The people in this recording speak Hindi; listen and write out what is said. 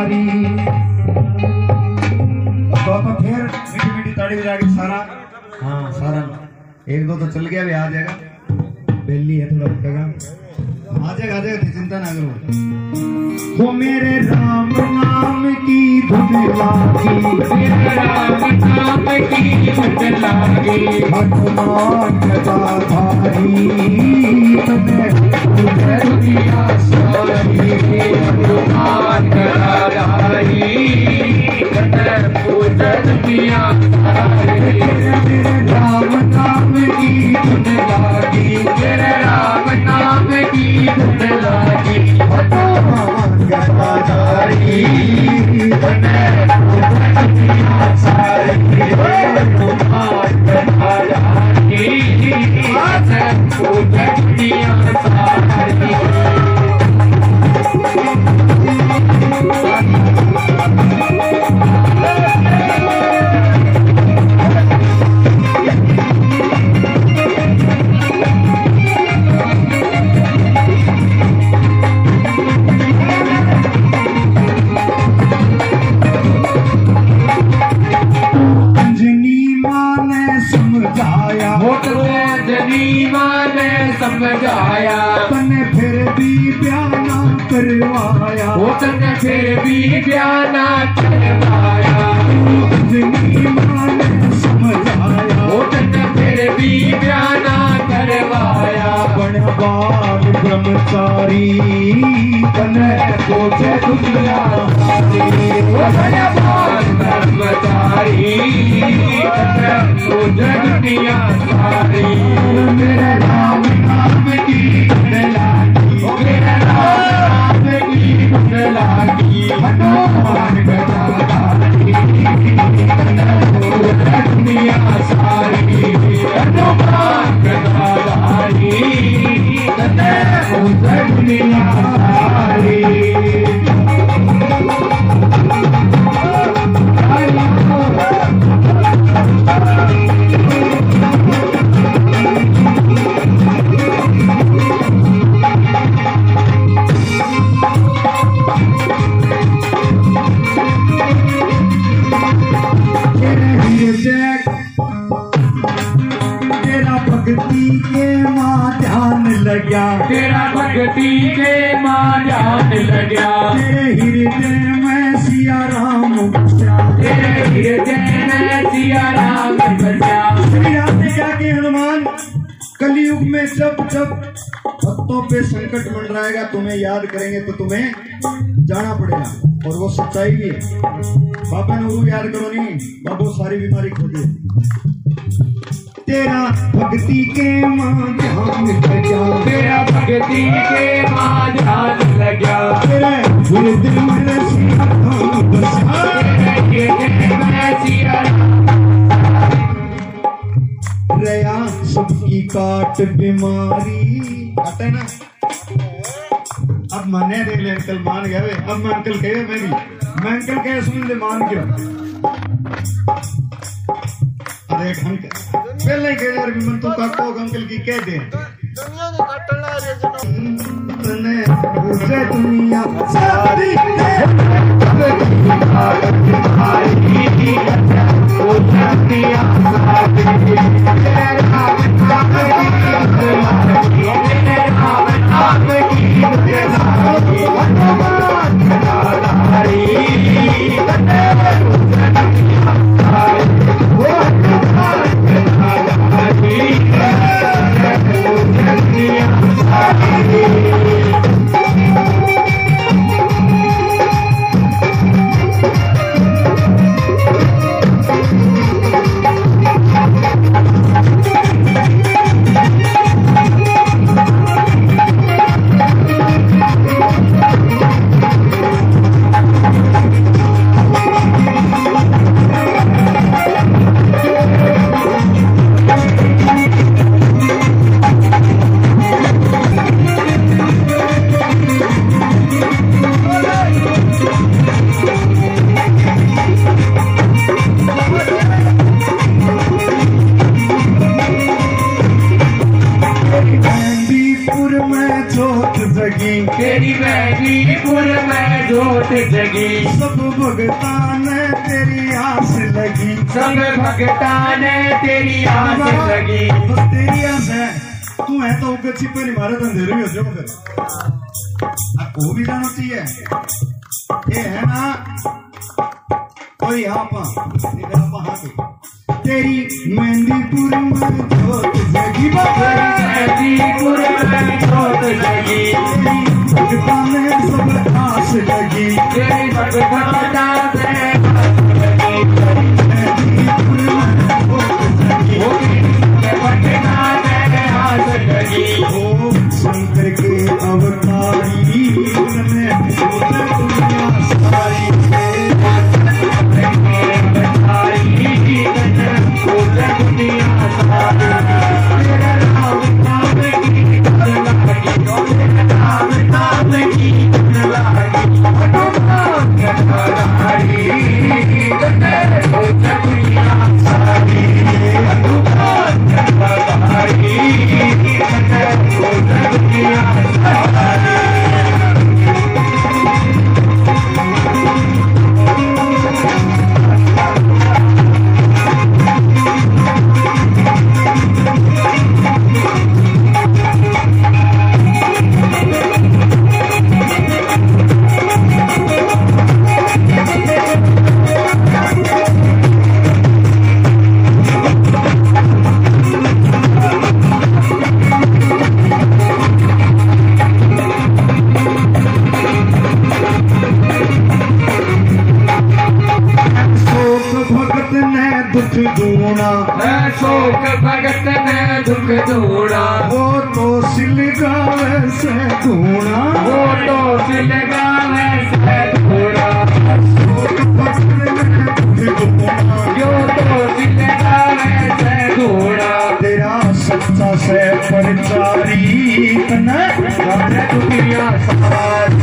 सारी। तो फिर मीठी मीठी ताड़ी बजा के सारा, हाँ सारा एक दो तो चल गया भी आ जाएगा, बेली है थोड़ा रुकेगा, आ जाएगा चिंता ना करो। वो मेरे राम नाम की धुन लागी, मेरे राम नाम की धुन लागी, हनुमान गदाधारी तुम्हें तुझे दुनिया सारी, हनुमान गदाधारी तुम्हें तुझे दुनिया सारी। मेरे राम नाम की धुन लागी, मेरे राम नाम की धुन लागी, हनुमान गदाधारी तुम्हें दुनिया सारी, हनुमान गदाधारी तुम्हें दुनिया सारी। समझाया तने फिर भी बयाना करवाया, वो तने फिर भी बयाना करवाया, मां ने समझाया, वो तने फिर भी बयाना करवाया। बनवान ब्रह्मचारी तने सोचे दुनिया सारी, बनवान ब्रह्मचारी तने सोचे दुनिया सारी। मेरे राम नाम की धुन लागी, मेरे राम नाम की धुन लागी, हनुमान गदाधारी दुनिया सारी, हनुमान गदाधारी दुनिया सारी। तेरा भक्ति के मां ध्यान लग्या, तेरे हृदय में सिया राम बसा, तेरे हृदय में सिया राम बसा। श्री राम ने क्या कि हनुमान कलयुग में जब जब भक्तों पे संकट मंडराएगा तुम्हें याद करेंगे तो तुम्हें जाना पड़ेगा, और वो सच्चाई है। बाबा ने वो याद करो नहीं, बाबू सारी बीमारी खो दी। तेरा भक्ति के मां ध्यान लग्या, तेरा भक्ति के मां ध्यान लग्या, तेरे हृदय में सिया राम बसा, तेरे हृदय में सिया रया सबकी काट बीमारी। आता है ना, अब माने देख ले, अंकल मान गया। अब मैं अंकल कहे, मैं अंकल कहे सुन ले, मान क्यों? अरे अंकल पहले ही कह मन तू काको अंकल की कह दे, दुनिया सारी जोत जगी। सब भगता ने तेरी आस लगी, सब भगता ने तेरी आस लगी। बस तेरी आस है, तू है तो ऊपर छिपे नहीं मारे तो अंधेरे में हो जाओ फिर। वो भी जाना चाहिए ये है ना कोई यहाँ पा तेरी मेहंदीपुर में जोत जगी, मेहंदीपुर में जोत जगी। तेरी भगता ने सब आस लगी, तेरी भगता से मेहंदीपुर में जोत जगी। ओ शंकर के अवतारी में दुनिया सारी शोक भगत ने दुख दूना। वो तो सिलगावे से धूना, वो तो सिलगावे से धूना। शोक भगत ने दुख दूना, यो तो सिलगावे से धूना। तेरा सच्चा से परचारी तने दुनिया सारी।